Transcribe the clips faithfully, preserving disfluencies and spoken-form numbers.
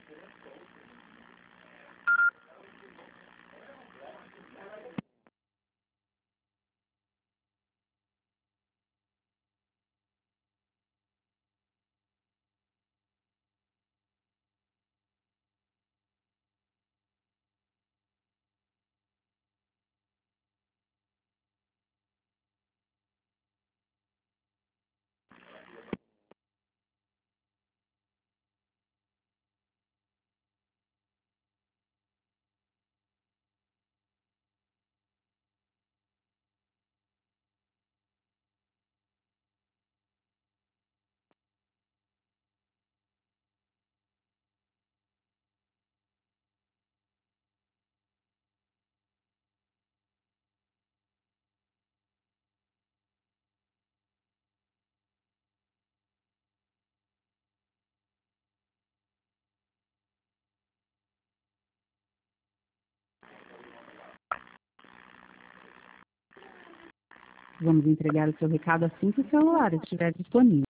Vamos entregar o seu recado assim que o celular estiver disponível.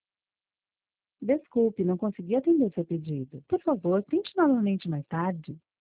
Desculpe, não consegui atender seu pedido. Por favor, tente novamente mais tarde.